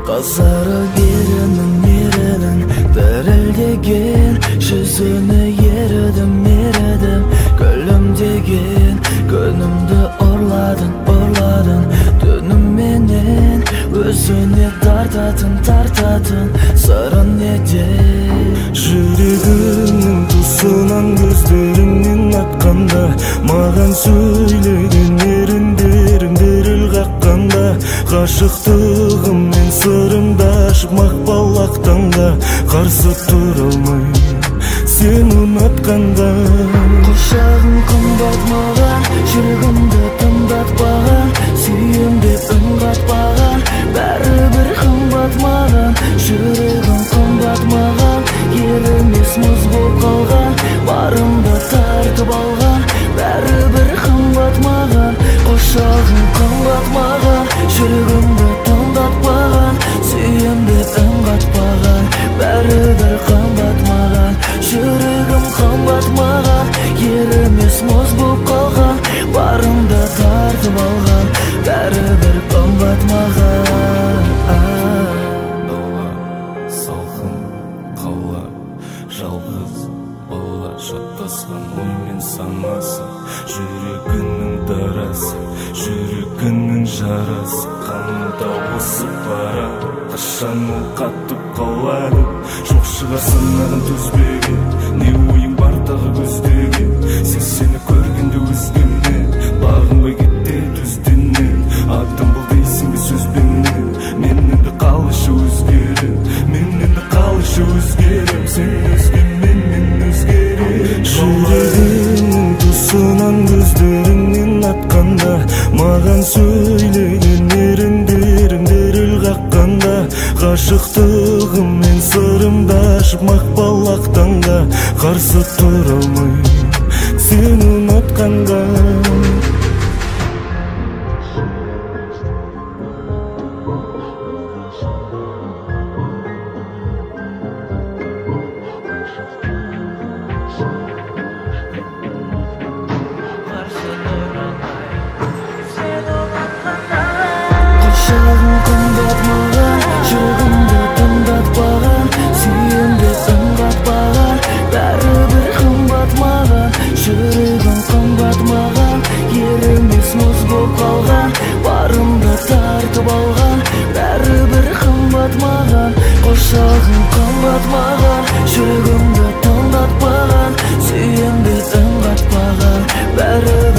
Тазара берінің мерінің дірілдеген жүзіне ерідім күлімдеген күнімді ұрладың түніменен өзіне тартатын сырын неде жүрегімнің тұсынан көздеріңнен атқанда маған сөйлеген еріндерің діріл қаққанда ғашықтығым мен сырымды ашып мақпалақтанда қарсы тұра алмай сен ұнатқанда құшағың қымбат маған жүрегімді тыңдатпаған сүйем деп үн қатпаған бәрібір қымбат маған жүрегім қымбат маған ер емес мұз болып қалған барымды тартып алған бәрібір қымбат маған құшағың қымбат маған жүрегімді тыңдатпаған сүйем деп үн қатпаған бәрібір қымбат маған жүрегім қымбат маған ер емес мұз болып қалған барымды тартып алған бәрібір қымбат маған салқын қала жалғыз бала шатасқан оймен санасы жүрегінің дарасы жүрегінің жарасы қанымда осып барады қашан ол қатып қалады жоқ шығар сынағын төзбеген не ойың бар тағы көздеген сені көргенде өзгемнен бағынбай кетті төзденнен адам бұл дейсің бе сөзбенен мен енді қалайша өзгерем сен өзгемен мен өзгерем жүрегімнің тұсынан көздеріңнен атқанда маған сөйлеген еріндерің діріл қаққанда ғашықтығым мен сырымды ашып мақпалақтанда қарсы тұра алмай сен ұнатқанда құшағың қымбат маған жүрегімді тыңдатпаған сүйем деп үн қатпаған бәрібір қымбат маған жүрегім қымбат маған ер емес мұз болып қалған барымды тартып алған бәрібір қымбат маған құшағың қымбат маған жүрегімді тыңдатпаған сүйем деп үн қатпаған бәрібір